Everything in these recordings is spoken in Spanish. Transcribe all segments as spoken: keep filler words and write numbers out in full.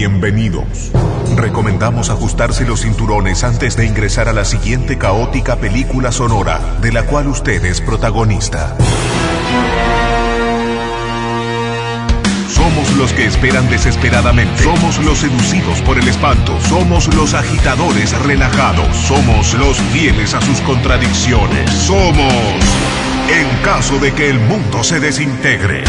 bienvenidos. Recomendamos ajustarse los cinturones antes de ingresar a la siguiente caótica película sonora, de la cual usted es protagonista. Somos los que esperan desesperadamente. Somos los seducidos por el espanto. Somos los agitadores relajados. Somos los fieles a sus contradicciones. Somos, en caso de que el mundo se desintegre.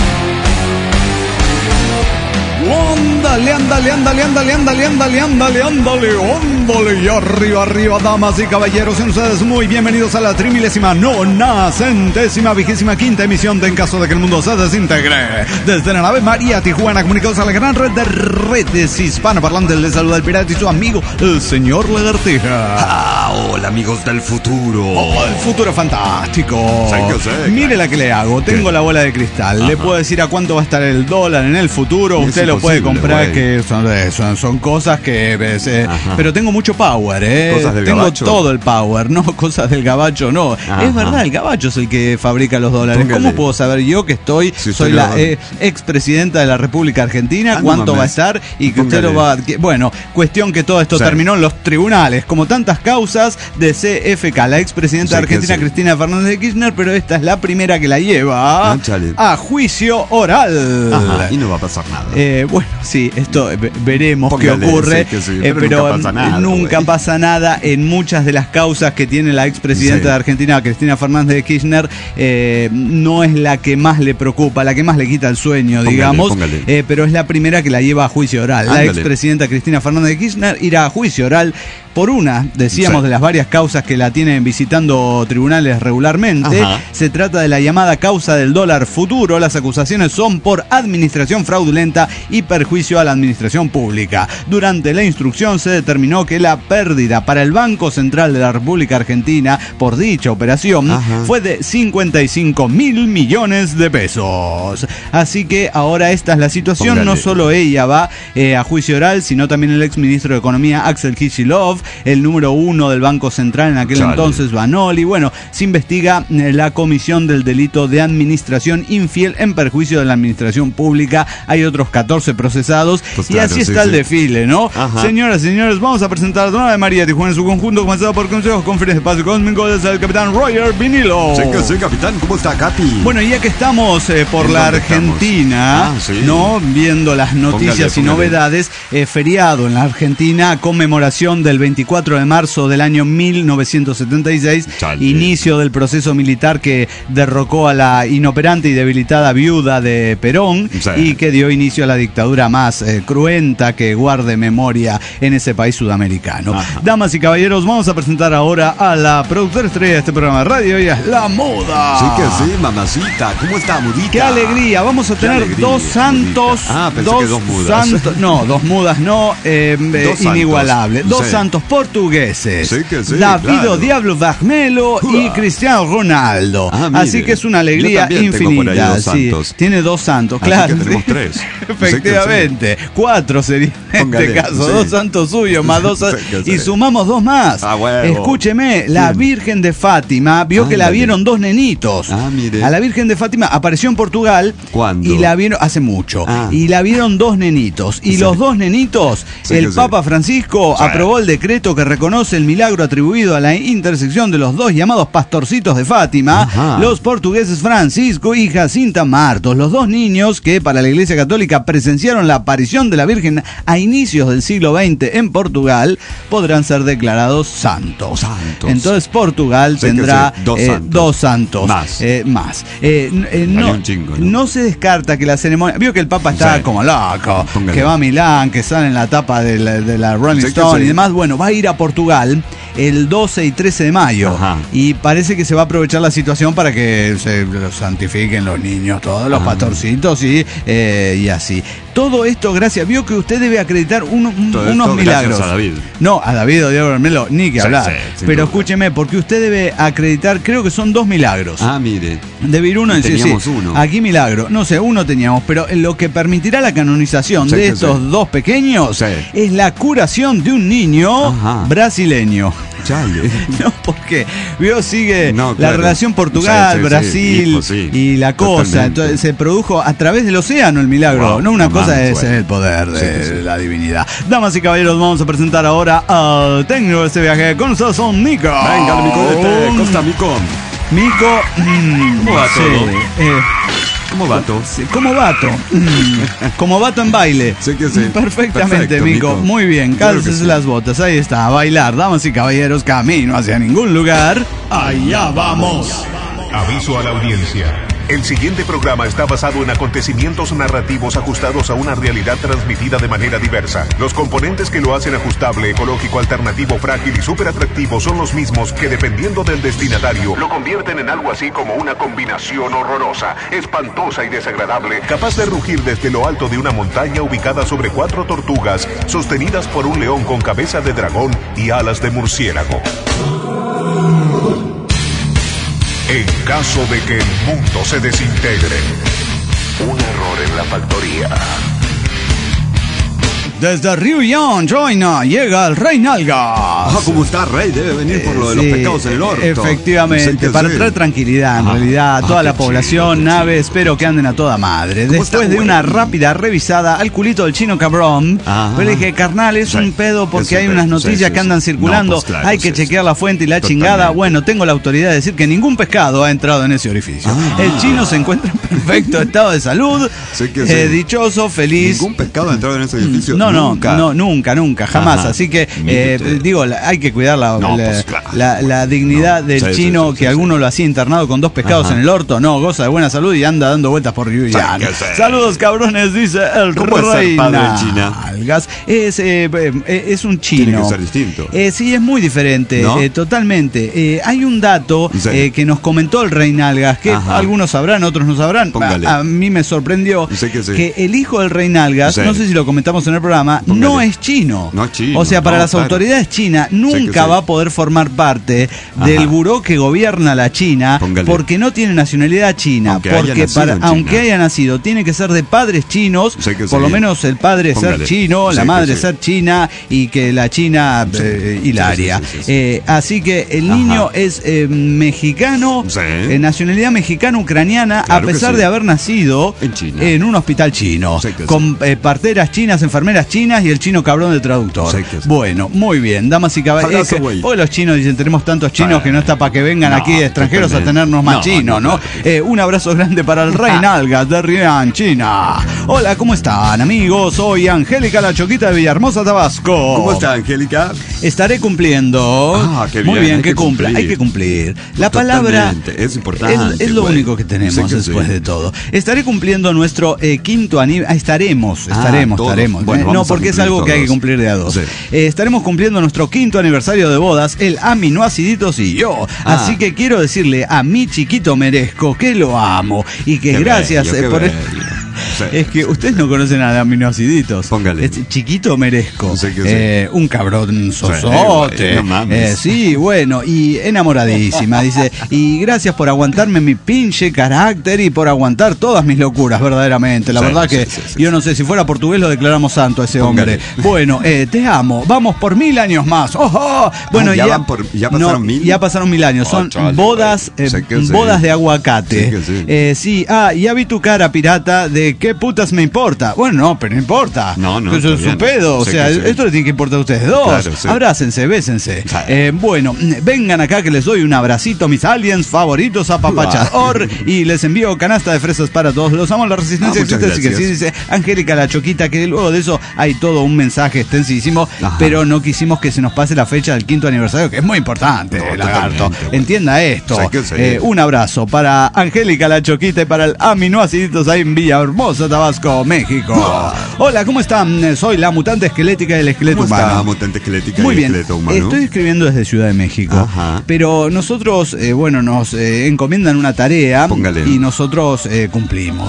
Ándale, ándale, ándale, ándale, ándale, ándale, ándale, ándale, ándale. Y arriba, arriba, damas y caballeros, sean ustedes muy bienvenidos a la trimilésima nona centésima vigésima quinta emisión de En Caso de que el Mundo se Desintegre. Desde la nave María Tijuana, comunicados a la gran red de redes hispanoparlantes, les saluda el pirata y su amigo, el señor Lagartija. Ah, hola amigos del futuro. Oh, el futuro fantástico. Sé que sé, Mire la que le hago, tengo ¿Qué? La bola de cristal. Ajá. Le puedo decir a cuánto va a estar el dólar en el futuro. Usted lo puede comprar, que son, son, son cosas que eh, pero tengo mucho power, eh. Cosas del tengo gabacho. Todo el power, no cosas del gabacho, no. Ajá. Es verdad, el gabacho es el que fabrica los dólares. Póngale. ¿Cómo puedo saber yo que estoy si soy la eh, expresidenta de la República Argentina? Ah, cuánto no va a estar y que Póngale. Usted lo va a... Bueno, cuestión que todo esto sí. terminó en los tribunales, como tantas causas de C F K, la expresidenta sí, Argentina sí. Cristina Fernández de Kirchner, pero esta es la primera que la lleva no, a juicio oral. Ajá, y no va a pasar nada. Eh, bueno, sí, esto veremos Póngale, qué ocurre, sí, sí, eh, pero nunca pasa nada, nunca pasa nada en muchas de las causas que tiene la expresidenta sí. de Argentina, Cristina Fernández de Kirchner. Eh, no es la que más le preocupa, la que más le quita el sueño, póngale, digamos, póngale. Eh, pero es la primera que la lleva a juicio oral. Ándale. La expresidenta Cristina Fernández de Kirchner irá a juicio oral por una, decíamos, sí. de las varias causas que la tienen visitando tribunales regularmente. Ajá. Se trata de la llamada causa del dólar futuro. Las acusaciones son por administración fraudulenta y perjuicio a la administración pública. Durante la instrucción se determinó que la pérdida para el Banco Central de la República Argentina por dicha operación Ajá. fue de cincuenta y cinco mil millones de pesos. Así que ahora esta es la situación. Póngale. No solo ella va eh, a juicio oral, sino también el exministro de Economía, Axel Kicillof, el número uno del Banco Central en aquel Chale. entonces, Vanoli. Bueno, se investiga eh, la comisión del delito de administración infiel en perjuicio de la administración pública. Hay otros catorce procesados. Pues y claro, así está sí, el sí. desfile, ¿no? Ajá. Señoras y señores, vamos a presentar a la nave María Tijuana en su conjunto, comenzado por consejos, conferencias, espacio cósmico, desde el capitán Roger Vinilo. Sí, que sí, capitán. ¿Cómo está, Capi? Bueno, y ya que estamos eh, por la Argentina, ah, sí. ¿no? Viendo las noticias póngale, póngale. y novedades, eh, feriado en la Argentina, conmemoración del veinticuatro de marzo del año mil novecientos setenta y seis, Chale. inicio del proceso militar que derrocó a la inoperante y debilitada viuda de Perón sí. y que dio inicio a la dictadura más eh, cruenta que guarde memoria en ese país sudamericano. Ajá. Damas y caballeros, vamos a presentar ahora a la productora estrella de este programa de radio, ella es la Moda. Sí que sí, mamacita. ¿Cómo está, mudita? ¡Qué alegría! Vamos a tener alegría, dos santos. Mudita. Ah, pensé dos que dos mudas. Santos, no, dos mudas no, eh, dos inigualable. Santos. Dos sí. santos portugueses. Sí que sí, Davido claro. Diablo Vagmelo y Cristiano Ronaldo. Ah, Así que es una alegría infinita. Dos sí, tiene dos santos, Así claro. Que tenemos tres. Efectivamente. Sí sí. Cuatro sería en Póngale, este caso. Sí. Dos santos suyos más dos. Sí y sumamos dos más. Ah, bueno. Escúcheme, la Virgen de Fátima vio ah, que la dale. vieron dos nenitos. Ah, mire. A la Virgen de Fátima apareció en Portugal. ¿Cuándo? Y la vieron hace mucho. Ah. Y la vieron dos nenitos. Y sí. los dos nenitos, sí, el Papa sí. Francisco sí. aprobó el decreto que reconoce el milagro atribuido a la intersección de los dos llamados pastorcitos de Fátima, Ajá. los portugueses Francisco y Jacinta Martos, los dos niños que para la Iglesia Católica presenciaron la aparición de la Virgen a inicios del siglo veinte en Portugal, podrán ser declarados santos. santos. Entonces Portugal sé tendrá sí. dos, eh, santos. dos santos. Más. Eh, más. Eh, eh, no, chingo, ¿no? no se descarta que la ceremonia... Vio que el Papa está sí. como loco, Póngale. que va a Milán, que sale en la tapa de la, de la Rolling sé Stone sí. y demás. Bueno, va a ir a Portugal el doce y trece de mayo. Ajá. Y parece que se va a aprovechar la situación para que se los santifiquen los niños, todos los Ajá. pastorcitos y, eh, y así. Todo esto gracias, vio que usted debe acreditar un, un, unos milagros. A David. No, a David o Diego Bermelo, ni que sí, hablar. Sí, Pero escúcheme, porque usted debe acreditar, creo que son dos milagros. Ah, mire. Debe ir uno en sí, sí. uno. Aquí milagro. No sé, uno teníamos, pero lo que permitirá la canonización sí, de sí, estos sí. dos pequeños sí. es la curación de un niño Ajá. brasileño. Chale. No, porque vio, sigue No, la claro. relación Portugal, Sí, sí, sí, Brasil hijo, sí. y la cosa. Totalmente. Entonces se produjo a través del océano el milagro. Wow, no, una no cosa mames, es bueno. el poder de Sí, sí, sí. la divinidad. Damas y caballeros, vamos a presentar ahora al técnico de este viaje. Con nosotros son Mico. Venga, Mico de Costa Mico. Mico. mm, ¿Cómo va sí, todo? eh, ¿Cómo va todo? Sí, como vato. Mm, como vato en baile. Sí que sí. Perfectamente, Perfecto, Mico. Mico. Muy bien. Claro que Cálcese sí. las botas. Ahí está. A bailar. Damas y caballeros, camino hacia ningún lugar. Allá vamos. Aviso a la audiencia. El siguiente programa está basado en acontecimientos narrativos ajustados a una realidad transmitida de manera diversa. Los componentes que lo hacen ajustable, ecológico, alternativo, frágil y súper atractivo son los mismos que, dependiendo del destinatario, lo convierten en algo así como una combinación horrorosa, espantosa y desagradable, capaz de rugir desde lo alto de una montaña ubicada sobre cuatro tortugas, sostenidas por un león con cabeza de dragón y alas de murciélago. En caso de que el mundo se desintegre, un error en la factoría. Desde Ryuyan, China, llega el Rey Nalgas. Ah, ¿cómo está, Rey? Debe venir por lo de los Sí, pescados en el orto. efectivamente, Sí que para sí. traer tranquilidad, en Ajá. realidad, a toda Ah, la qué población, chido, qué nave, chido. espero que anden a toda madre. ¿Cómo Después está, de una güey? rápida revisada al culito del chino cabrón, Ajá. pues le dije, carnal, es Sí, un pedo porque es un hay pedo, unas sí, noticias sí, que andan sí. circulando, No, pues claro, hay que sí, chequear sí. la fuente y la Totalmente. chingada. Bueno, tengo la autoridad de decir que ningún pescado ha entrado en ese orificio. Ah. El chino se encuentra en perfecto estado de salud, Sí que eh, sí. dichoso, feliz. ¿Ningún pescado ha entrado en ese edificio? No, no, Nunca. no, nunca, nunca, jamás. Ajá. Así que, Mire eh, usted. digo, la- hay que cuidar la, No, la, pues, claro. la- la dignidad No. del Sí, sí, chino, sí, sí, que sí. alguno lo hacía internado con dos pescados Ajá. en el orto. No, goza de buena salud y anda dando vueltas por Ryuyan. Sí que sí. Saludos, cabrones, dice el ¿Cómo es ser Rey padre de China? Nalgas. Es, eh, eh, es un chino. Tiene que ser distinto. Eh, sí, es muy diferente, ¿No? eh, totalmente. Eh, hay un dato Sí. eh, que nos comentó el Rey Nalgas, que Ajá. algunos sabrán, otros no sabrán. Póngale. A, a mí me sorprendió Sí que sí. que el hijo del Rey Nalgas, Sí. no sé si lo comentamos en el programa, Póngale. no es chino. No es chino, O sea, para no, las claro. autoridades chinas nunca sí. va a poder formar parte Ajá. del buró que gobierna la China Póngale. porque no tiene nacionalidad china. Aunque haya porque nacido para, en China. aunque haya nacido, tiene que ser de padres chinos, Sí que por sí. lo menos el padre ser Póngale. chino, Sí la que madre sí. ser china y que la china Sí. eh, Sí, hilaria. sí, sí, sí, sí. Eh, así que el Ajá. niño es eh, mexicano, Sí. eh, nacionalidad mexicana-ucraniana, Claro a que pesar sí. de haber nacido En China. en un hospital chino, Sí que sí. con eh, parteras chinas, enfermeras chinas y el chino cabrón de traductor. Sí que sí. Bueno, muy bien, damas y caballeros. Jalazo, güey. Hoy los chinos dicen, tenemos tantos chinos Bueno. que no está para que vengan No, aquí extranjeros a totalmente. tenernos más No, chinos, ¿no? no, claro que Eh, un abrazo grande para el Rey Nalgas de Rian, China. Hola, ¿cómo están, amigos? Soy Angélica La Choquita de Villahermosa, Tabasco. ¿Cómo está, Angélica? Estaré cumpliendo. Ah, qué Muy bien, bien, hay que que cumpla. cumplir. Hay que cumplir. La palabra Totalmente, es importante, Es, es lo güey. único que tenemos Sí que después sí. de todo. Estaré cumpliendo nuestro eh, quinto aniversario. Estaremos, Ah, estaremos, todos. estaremos. Bueno, Eh, no, vamos a porque es cumplir algo que hay que todos. cumplir de a dos. Sí. Eh, estaremos cumpliendo nuestro quinto aniversario de bodas, el Aminoaciditos y yo. Ah. Así que quiero decirle a mi chiquito merezco que lo amo y que Qué gracias bello, eh, qué por el- bello. Sí. Es que ustedes no conocen a aminoaciditos. Póngale. Es chiquito merezco. Sí que sí. Eh, un cabrón sosote. güey, no mames. Eh, sí, bueno, y enamoradísima. Dice, y gracias por aguantarme mi pinche carácter y por aguantar todas mis locuras, verdaderamente. La Sí, verdad sí, que sí, sí, yo no sé, si fuera portugués lo declaramos santo a ese Póngale. hombre. Bueno, eh, te amo. Vamos por mil años más. ¡Ojo! Bueno, Ah, ya van por- ya pasaron mil. Ya pasaron mil años. Oh, Son chale, bodas, güey. eh, Sí que sí. bodas de aguacate. Sí que sí. Eh, sí, ah, ya vi tu cara, pirata, de qué putas me importa. Bueno, no, pero no importa. No, no, Eso es está su bien. pedo. O Sí sea, que sí. esto le tiene que importar a ustedes dos. Claro, sí. Abrácense, bésense. Sí. Eh, bueno, vengan acá que les doy un abracito, mis aliens favoritos a papachador. Y les envío canasta de fresas para todos. Los amo, la resistencia Ah, muchas existe. Así que sí, gracias. dice Angélica La Choquita, que luego de eso hay todo un mensaje extensísimo. Ajá. Pero no quisimos que se nos pase la fecha del quinto aniversario, que es muy importante, No, lagarto. totalmente, güey. Entienda esto. Sí que sí. Eh, un abrazo para Angélica La Choquita y para el Aminoaciditos ahí en Villahermosa, Tabasco, México. Hola, ¿cómo están? Soy la mutante esquelética del esqueleto ¿Cómo humano. está, mutante esquelética Muy y bien, esqueleto humano? estoy escribiendo desde Ciudad de México, Ajá. pero nosotros, eh, bueno, nos eh, encomiendan una tarea Póngale. y nosotros eh, cumplimos.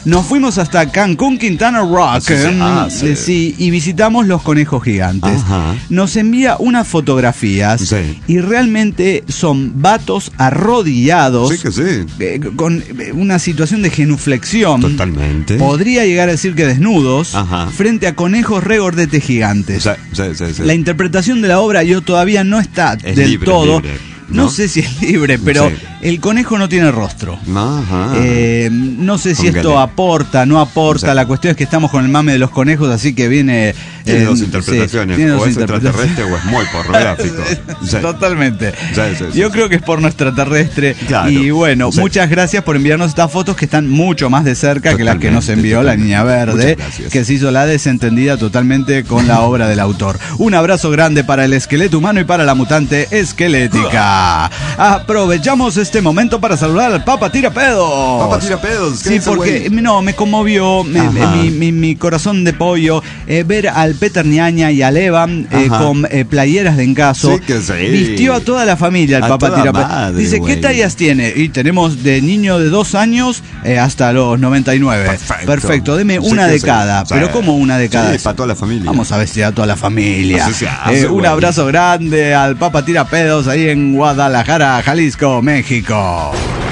Nos fuimos hasta Cancún, Quintana Roo, Sí, sí. Ah, sí. sí, y visitamos los conejos gigantes. Ajá. Nos envía unas fotografías Sí. y realmente son vatos arrodillados, Sí que sí. eh, con eh, una situación de genuflexión. Totalmente. Podría llegar a decir que desnudos, Ajá. frente a conejos regordetes gigantes. Sí, sí, sí, sí. La interpretación de la obra yo todavía no está Es del libre, todo. libre, ¿no? ¿no? sé si es libre, pero Sí. el conejo no tiene rostro. Ajá. Eh, no sé si Póngale. esto aporta, no aporta. Sí. La cuestión es que estamos con el mame de los conejos, así que viene. Tiene eh, dos sí, interpretaciones. tiene dos o es interpretaciones. extraterrestre o es muy pornográfico. Sí. Totalmente. Sí, sí, sí, Yo sí. creo que es porno extraterrestre. Claro. Y bueno, Sí. muchas gracias por enviarnos estas fotos que están mucho más de cerca que las que nos Totalmente, envió la totalmente. niña verde, Muchas gracias. que se hizo la desentendida totalmente con la obra del autor. Un abrazo grande para el esqueleto humano y para la mutante esquelética. Aprovechamos este momento para saludar al Papa Tirapedos. Papa Tirapedos, ¿qué Sí, dice, porque güey? no, me conmovió me- Ajá. mi, mi- mi corazón de pollo eh, ver al Peter Ñaña y al Evan eh, Ajá. con eh, playeras de encaso. Sí que sí. Vistió a toda la familia el A Papa toda Tirapedos. madre, Dice, güey. ¿qué tallas tiene? Y tenemos de niño de dos años eh, hasta los noventa y nueve. Perfecto. Perfecto, deme Sí una que de sí. cada. Sí. Pero ¿cómo una de cada? Sí, para toda la familia. Vamos a vestir a toda la familia. Así se hace, Eh, un güey. abrazo grande al Papa Tirapedos ahí en Guadalajara, Jalisco, México.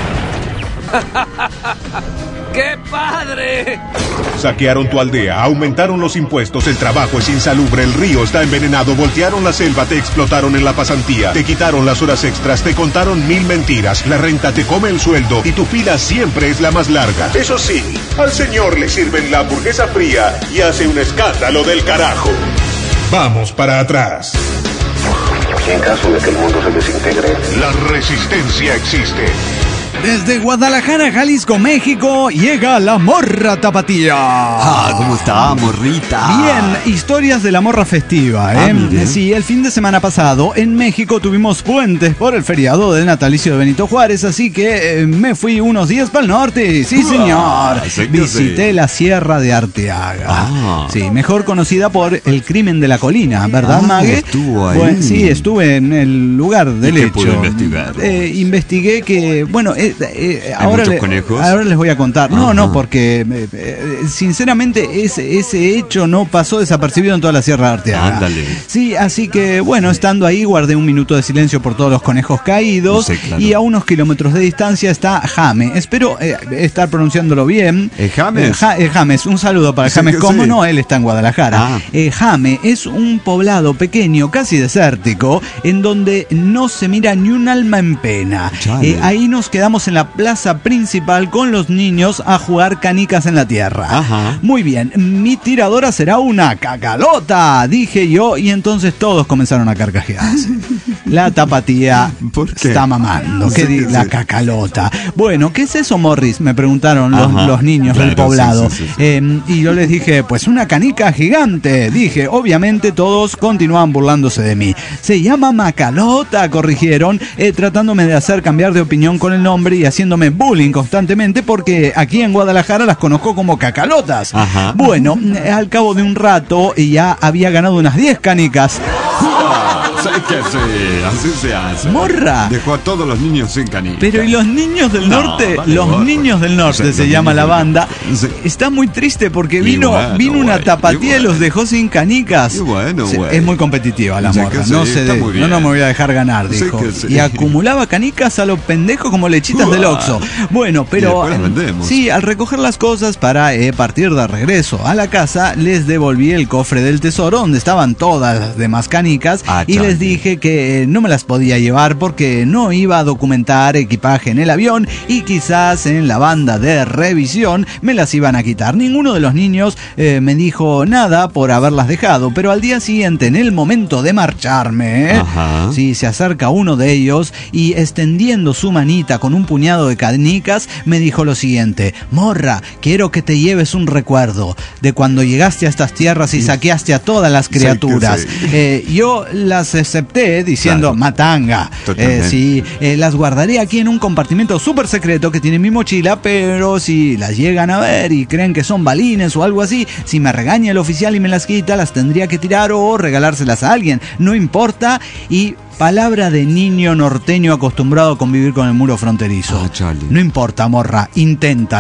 ¡Qué padre! Saquearon tu aldea, aumentaron los impuestos, el trabajo es insalubre, el río está envenenado, voltearon la selva, te explotaron en la pasantía, te quitaron las horas extras, te contaron mil mentiras, la renta te come el sueldo y tu fila siempre es la más larga. Eso sí, al señor le sirven la hamburguesa fría y hace un escándalo del carajo. Vamos para atrás. En caso de que el mundo se desintegre, La resistencia existe. Desde Guadalajara, Jalisco, México, llega la morra tapatía. Ah, ¿cómo está, morrita? Bien, historias de la morra festiva, ¿eh? Ah, mire. Sí, el fin de semana pasado en México tuvimos puentes por el feriado del natalicio de Benito Juárez, así que eh, me fui unos días para el norte. Sí, señor. sí que Visité sí. la Sierra de Arteaga. Ah. Sí, mejor conocida por el crimen de la colina, ¿verdad, Ah, Mague? estuvo ahí. Bueno, sí, estuve en el lugar del qué hecho. pudo investigar? Eh, investigué que, bueno, eh, eh, ¿Hay ahora, muchos le- conejos? ahora les voy a contar. No, Ajá. no, porque eh, eh, sinceramente ese, ese hecho no pasó desapercibido en toda la Sierra de Arteaga. Ándale. Sí, así que bueno, estando ahí guardé un minuto de silencio por todos los conejos caídos. Sí, claro. Y a unos kilómetros de distancia está Jame. Espero eh, estar pronunciándolo bien. ¿Eh, James? Eh, Ja- eh, James, un saludo para Sí James. que ¿Cómo sí. no? Él está en Guadalajara. Ah. Eh, Jame es un poblado pequeño, casi desértico, en donde no se mira ni un alma en pena. Chale. Eh, ahí nos quedamos en la plaza principal con los niños a jugar canicas en la tierra. Ajá. Muy bien, mi tiradora será una cacalota, dije yo, y entonces todos comenzaron a carcajearse. La tapatía ¿Por qué? está mamando. ¿Qué Sí, di- sí. La cacalota. Bueno, ¿qué es eso, Morris? Me preguntaron los, Ajá. los niños del Claro, poblado. sí, sí, sí, sí. Eh, y yo les dije, pues una canica gigante. Dije, obviamente todos continuaban burlándose de mí. Se llama Macalota, corrigieron, eh, tratándome de hacer cambiar de opinión con el nombre y haciéndome bullying constantemente porque aquí en Guadalajara las conozco como cacalotas. Ajá. Bueno, eh, al cabo de un rato ya había ganado unas diez canicas. Sí que sí, así se hace. Morra. Dejó a todos los niños sin canica. Pero y los niños del No, norte, vale, los gorro. niños del norte O sea, se los llama niños la del banda. norte. Sí. Está muy triste porque Y vino, bueno, vino una güey, tapatía y y los bueno. dejó sin canicas. Y bueno, Se- güey. es muy competitiva la O sea, morra. que No sí, se está de- muy no, bien. no me voy a dejar ganar, Sí dijo. que sí. Y acumulaba canicas a los pendejos como lechitas del Uah. Oxxo. Bueno, Y pero después las em, vendemos. sí, al recoger las cosas para eh, partir de regreso a la casa, les devolví el cofre del tesoro donde estaban todas las demás canicas Ah, y les chale. dije que eh, no me las podía llevar porque no iba a documentar equipaje en el avión y quizás en la banda de revisión me las iban a quitar. Ninguno de los niños eh, me dijo nada por haberlas dejado, pero al día siguiente, en el momento de marcharme, ¿eh? Ajá. Sí, se acerca uno de ellos y extendiendo su manita con un puñado de canicas me dijo lo siguiente: morra, quiero que te lleves un recuerdo de cuando llegaste a estas tierras y saqueaste a todas las Sí, que criaturas. sí. Eh, yo las acepté diciendo Claro. matanga. Totalmente. Eh, sí, eh, las guardaré aquí en un compartimento súper secreto que tiene mi mochila, pero si las llegan a ver y creen que son balines o algo así, si me regaña el oficial y me las quita, las tendría que tirar o regalárselas a alguien. No importa. Y palabra de niño norteño acostumbrado a convivir con el muro fronterizo. Ah, chale. No importa, morra, inténtalo.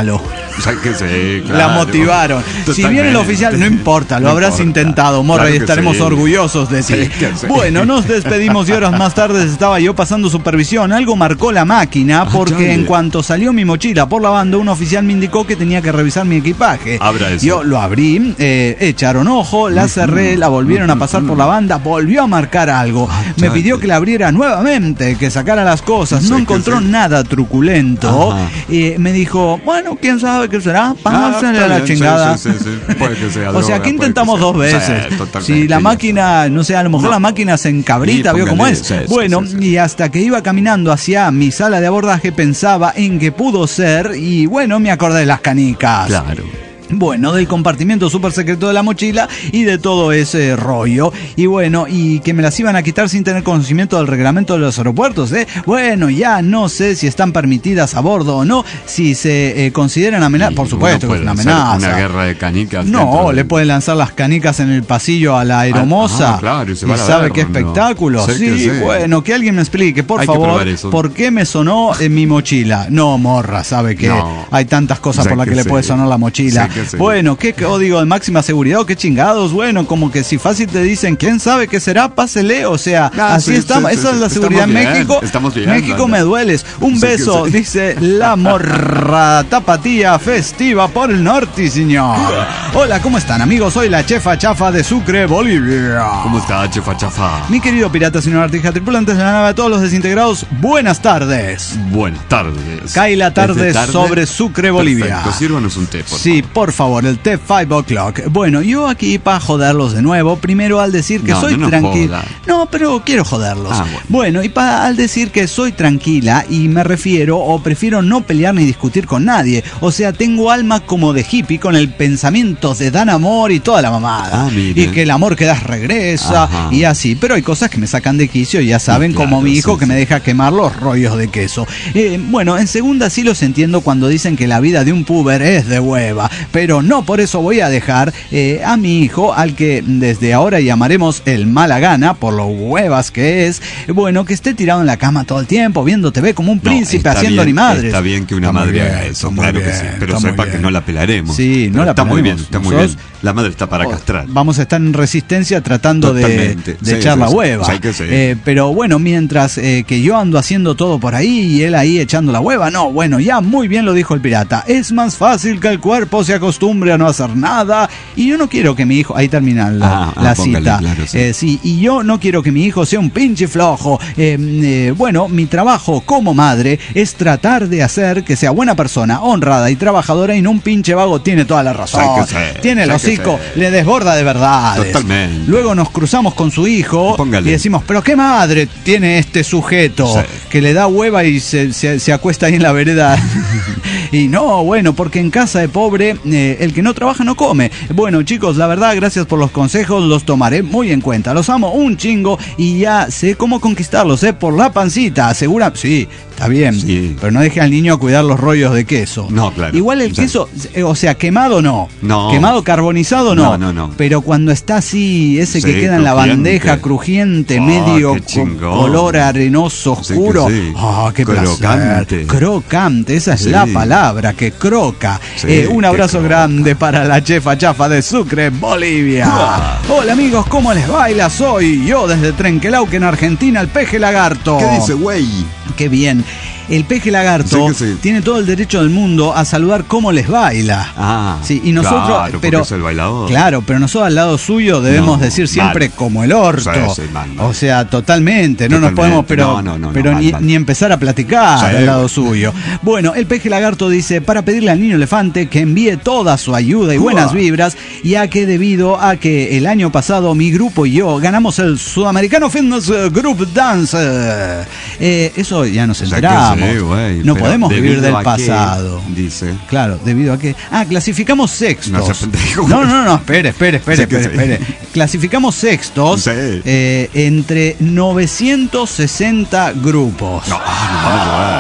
Que sí, claro. La motivaron. Totalmente. Si bien el oficial, no importa, lo no habrás importa. intentado, Morra, claro y estaremos sí. orgullosos de ti. Sí, sí. Bueno, nos despedimos y horas más tarde estaba yo pasando supervisión. Algo marcó la máquina porque ah, en cuanto salió mi mochila por la banda, un oficial me indicó que tenía que revisar mi equipaje. Abra eso. Yo lo abrí, eh, echaron ojo, la cerré, la volvieron a pasar por la banda, volvió a marcar algo. Ah, me pidió que la abriera nuevamente, que sacara las cosas. No, no encontró sí. nada truculento. Eh, me dijo, bueno, quién sabe qué será. Pásale ah, a la bien, chingada. Sí, sí, sí. Puede que sea droga, o sea, aquí intentamos dos veces. Sí, si la máquina, no sé, a lo mejor no. la máquina se encabrita, vio cómo es. Sí, bueno, sí, sí. y hasta que iba caminando hacia mi sala de abordaje pensaba en que pudo ser y bueno, me acordé de las canicas. Claro. Bueno, del compartimiento súper secreto de la mochila y de todo ese rollo. Y bueno, y que me las iban a quitar sin tener conocimiento del reglamento de los aeropuertos, ¿eh? Bueno, ya no sé si están permitidas a bordo o no, si se eh, consideran amenazas. Por supuesto que es una amenaza. Una guerra de canicas. No, de... le pueden lanzar las canicas en el pasillo a la aeromoza. Ah, claro, y se va y a sabe ver, qué espectáculo. No. Sí, que sí, bueno, que alguien me explique, por Hay favor, por qué me sonó en mi mochila. No, Morra, sabe que no. hay tantas cosas sé por las que, que le puede sonar la mochila. Sí. Bueno, qué código de máxima seguridad o qué chingados. Bueno, como que si fácil te dicen, ¿quién sabe qué será? Pásele. O sea, ah, así sí, estamos. Sí, Esa sí, es la seguridad en México. Estamos bien, México anda. Me dueles. Un sí, beso, sí. dice la morra tapatía festiva por el norte, señor. Hola, ¿cómo están, amigos? Soy la chefa chafa de Sucre, Bolivia. ¿Cómo está, chefa chafa? Mi querido pirata, señor Artija, tripulantes de la nave, a todos los desintegrados, buenas tardes. Buenas tardes. Cae la tarde, tarde sobre Sucre, Bolivia. Perfecto, sírvanos un té, por favor. Sí, por favor. El té five o'clock. Bueno, yo aquí para joderlos de nuevo, primero al decir que no, soy no tranquila. No, pero quiero joderlos. Ah, bueno. bueno, y para al decir que soy tranquila y me refiero o prefiero no pelear ni discutir con nadie. O sea, tengo alma como de hippie con el pensamiento de dan amor y toda la mamada. Ah, y que el amor que das regresa. Ajá. Y así. Pero hay cosas que me sacan de quicio, ya saben, claro, como mi hijo sí, que sí. me deja quemar los rollos de queso. Eh, bueno, en segunda sí los entiendo cuando dicen que la vida de un puber es de hueva, pero no por eso voy a dejar eh, a mi hijo, al que desde ahora llamaremos el mala gana, por lo huevas que es, bueno, que esté tirado en la cama todo el tiempo, viendo T V como un príncipe, no, haciendo ni madres. Está bien que una está madre bien, haga eso, claro bien, que sí, pero sepa que no la pelaremos. Sí, no pero la está pelaremos. Muy bien, está muy bien. La madre está para castrar. Vamos a estar en resistencia tratando de, de sí, echar sí, la hueva. Sí, que sí. eh, pero bueno, mientras eh, que yo ando haciendo todo por ahí y él ahí echando la hueva, no, bueno, ya muy bien lo dijo el pirata. Es más fácil que el cuerpo se acostumbre a no hacer nada. Y yo no quiero que mi hijo... Ahí termina la, ah, la ah, póngale, cita. Claro, sí. Eh, sí, y yo no quiero que mi hijo sea un pinche flojo. Eh, eh, bueno, mi trabajo como madre es tratar de hacer que sea buena persona, honrada y trabajadora y no un pinche vago. Tiene toda la razón. Tiene el hocico, le desborda de verdades. Totalmente. Luego nos cruzamos con su hijo póngale. Y decimos, pero qué madre tiene este sujeto sí. que le da hueva y se, se, se acuesta ahí en la vereda. Y no, bueno, porque en casa de pobre, eh, el que no trabaja no come. Bueno, chicos, la verdad, gracias por los consejos, los tomaré muy en cuenta. Los amo un chingo y ya sé cómo conquistarlos, ¿eh? Por la pancita, asegura... Sí, está bien, sí. Pero no deje al niño a cuidar los rollos de queso. No, claro. Igual el queso, o sea, quemado no. No. Quemado, carbonizado no. No, no, no. Pero cuando está así, ese sí, que queda en la bandeja, crujiente, oh, medio co- color arenoso, oscuro. Sí, sí. Oh, qué crocante. Placer. Crocante, esa es sí. la palabra, que croca. Sí, eh, un abrazo croca. Grande para la chefa chafa de Sucre, Bolivia. Ah. Hola amigos, ¿cómo les baila? Soy yo desde Trenquelauquen, Argentina, el Peje Lagarto. ¿Qué dice, güey? Qué bien. El Peje Lagarto sí sí. tiene todo el derecho del mundo a saludar cómo les baila. Ah, sí, y nosotros, claro, pero es el bailador. Claro, pero nosotros al lado suyo debemos no, decir siempre mal. Como el orto. Sí, sí, mal, mal. O sea, totalmente, no totalmente. Nos podemos, pero, no, no, no, pero no, ni, mal, ni empezar a platicar sí, al lado suyo. Bueno, el Peje Lagarto dice, para pedirle al niño elefante que envíe toda su ayuda y buenas vibras, ya que debido a que el año pasado mi grupo y yo ganamos el Sudamericano Fitness Group Dance. Eh, eso ya nos enteramos. Sí, güey, no podemos vivir del pasado. Qué, dice. Claro, debido a que. Ah, clasificamos sextos. No, no, no, no, espere, espere, espere, sí, espere, espere. Sí. Clasificamos sextos sí. eh, entre novecientos sesenta grupos. No, no, no, no.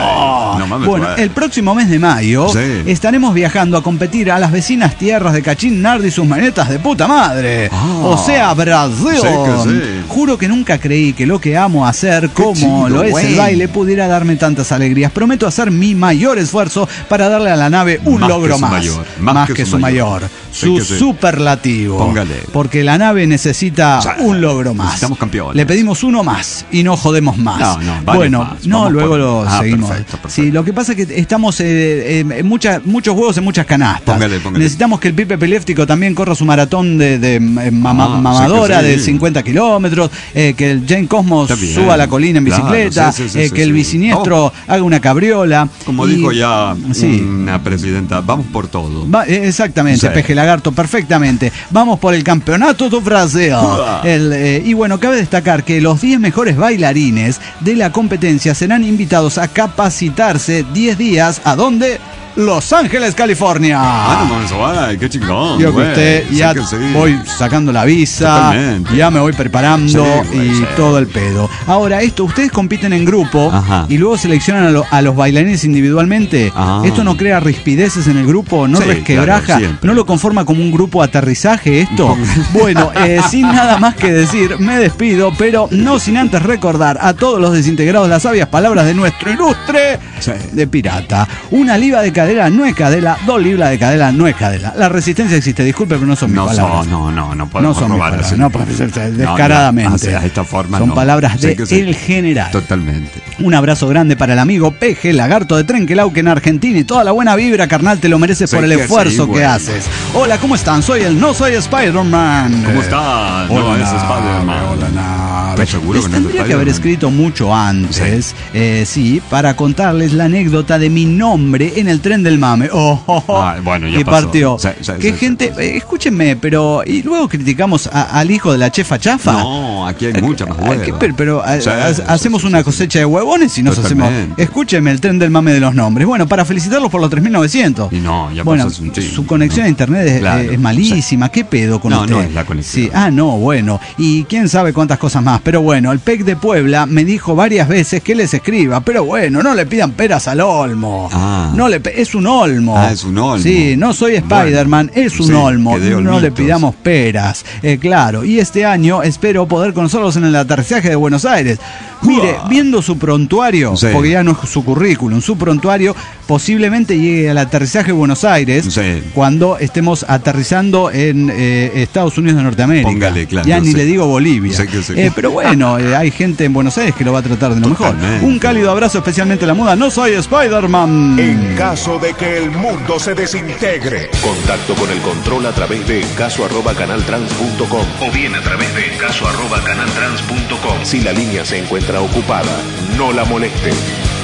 No mames, bueno, el próximo mes de mayo sí. estaremos viajando a competir a las vecinas tierras de Cachín, Nardi y sus manetas de puta madre. Ah, o sea, Brasil. Sí que sí. Juro que nunca creí que lo que amo hacer, como chido, lo es wey. el baile, pudiera darme tantas alegrías. Prometo hacer mi mayor esfuerzo para darle a la nave un más logro más. Mayor. Más, más que, que su mayor. mayor. Su sí superlativo. Póngale. Porque la nave necesita o sea, un logro más. Necesitamos campeones. Le pedimos uno más y no jodemos más. No, no, vale bueno, más. no, Vamos luego por... lo ah, seguimos. Perfecto, perfecto. Sí, lo que pasa es que estamos eh, en muchas, muchos huevos en muchas canastas. Póngale, póngale. Necesitamos que el Pipe Epiléptico también corra su maratón de, de mama, ah, mamadora sí sí. de cincuenta kilómetros, eh, que el Jane Cosmos suba la colina en bicicleta, claro, sí, sí, sí, eh, sí, que sí, el bisiniestro oh. haga una cabriola. Como y, dijo ya sí. una presidenta, vamos por todo. Va, exactamente, sí. Peje Lagarto, perfectamente. Vamos por el campeonato do Brasil. El, eh, y bueno, cabe destacar que los diez mejores bailarines de la competencia serán invitados a capacitarse diez días. ¿A dónde? Los Ángeles, California. Ah, no, eso va, qué chingón. Yo que usted ya sí. voy sacando la visa, totalmente. Ya me voy preparando sí, y sí. todo el pedo. Ahora, esto, ustedes compiten en grupo Ajá. y luego seleccionan a, lo, a los bailarines individualmente. Ah. ¿Esto no crea rispideces en el grupo? ¿No sí, resquebraja? Claro, ¿no lo conforma como un grupo aterrizaje esto? Bueno, eh, sin nada más que decir, me despido, pero no sin antes recordar a todos los desintegrados las sabias palabras de nuestro ilustre sí. de pirata. Una liba de cadera no es cadela, dos libras de cadela no es cadela. La resistencia existe, disculpe, pero no son no mis palabras. No, no, no podemos no son robar palabras, no puede ser descaradamente. No, no, de esta forma son no. palabras de sí, el general. Totalmente. Un abrazo grande para el amigo Peje Lagarto de Trenquelauque en Argentina y toda la buena vibra, carnal, te lo mereces sí, por el que esfuerzo sí, bueno. que haces. Hola, ¿cómo están? Soy el No Soy Spider-Man. ¿Cómo están? Hola, no es Spider-Man. Hola, nada. ¿Estás seguro Les que tendría no es que haber escrito mucho antes, sí. Eh, sí, para contarles la anécdota de mi nombre en el tren del mame. Oh, oh, oh. Ah, bueno, ya y pasó. partió. Sí, sí, ¿Qué sí, gente? Sí, sí. Eh, escúchenme, pero ¿y luego criticamos a, al hijo de la chefa chafa? No, aquí hay mucha más hueva. Eh, pero, pero sí, a, sí, hacemos sí, una sí, cosecha de huevones y nos totalmente. hacemos. Escúchenme, el tren del mame de los nombres. Bueno, para felicitarlos por los tres mil novecientos. Y no, ya bueno, pasó un tiempo, su conexión no. a internet es, claro, es malísima. sí. ¿Qué pedo con no, usted? No, no es la conexión. Sí. Ah, no, bueno. Y quién sabe cuántas cosas más. Pero bueno, el P E C de Puebla me dijo varias veces que les escriba. Pero bueno, no le pidan peras al olmo. Ah. No le, es un olmo. Ah, es un olmo. Sí, no soy Spider-Man, bueno, es un sí, olmo. No le pidamos peras. Eh, claro. Y este año espero poder conocerlos en el aterrizaje de Buenos Aires. Mire, viendo su prontuario, sí. porque ya no es su currículum, su prontuario posiblemente llegue al aterrizaje de Buenos Aires sí. cuando estemos aterrizando en eh, Estados Unidos de Norteamérica. Póngale, claro, ya ni sí. le digo Bolivia. Sí que sí. Eh, pero bueno, eh, hay gente en Buenos Aires que lo va a tratar de lo Totalmente. mejor. Un cálido abrazo especialmente a la muda. No soy Spider-Man. En caso de que el mundo se desintegre. Contacto con el control a través de encaso arroba canaltrans punto com o bien a través de encaso arroba canaltrans punto com. Si la línea se encuentra ocupada, no la moleste.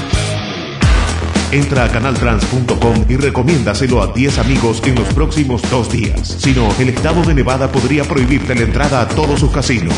Entra a canaltrans punto com y recomiéndaselo a diez amigos en los próximos dos días. Si no, el estado de Nevada podría prohibirte la entrada a todos sus casinos.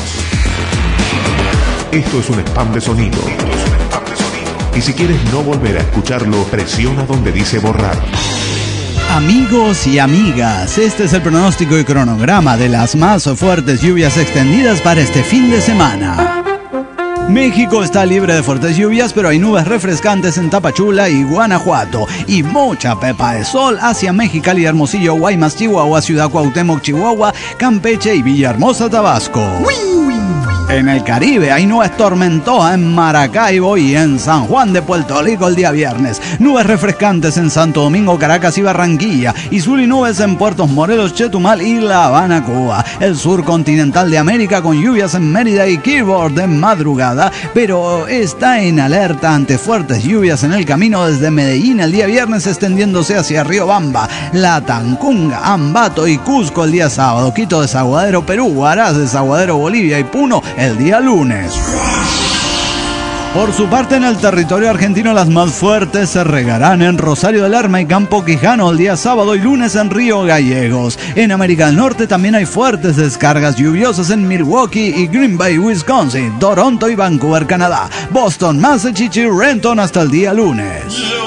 Esto es un spam de sonido. Esto es un spam de sonido. Y si quieres no volver a escucharlo, presiona donde dice borrar. Amigos y amigas, este es el pronóstico y cronograma de las más fuertes lluvias extendidas para este fin de semana. México está libre de fuertes lluvias, pero hay nubes refrescantes en Tapachula y Guanajuato. Y mucha pepa de sol hacia Mexicali, Hermosillo, Guaymas, Chihuahua, Ciudad Cuauhtémoc, Chihuahua, Campeche y Villahermosa, Tabasco. ¡Uy! En el Caribe hay nubes tormentosas en Maracaibo y en San Juan de Puerto Rico el día viernes. Nubes refrescantes en Santo Domingo, Caracas y Barranquilla. Y sol y nubes en Puertos Morelos, Chetumal y La Habana, Cuba. El sur continental de América con lluvias en Mérida y Keyboard de madrugada, pero está en alerta ante fuertes lluvias en el camino desde Medellín el día viernes extendiéndose hacia Riobamba, La Tancunga, Ambato y Cusco el día sábado. Quito, Desaguadero, Perú, Huaraz, Desaguadero, Bolivia y Puno el día lunes. Por su parte, en el territorio argentino, las más fuertes se regarán en Rosario de Lerma y Campo Quijano el día sábado y lunes en Río Gallegos. En América del Norte también hay fuertes descargas lluviosas en Milwaukee y Green Bay, Wisconsin, Toronto y Vancouver, Canadá, Boston, Massachusetts y Renton hasta el día lunes.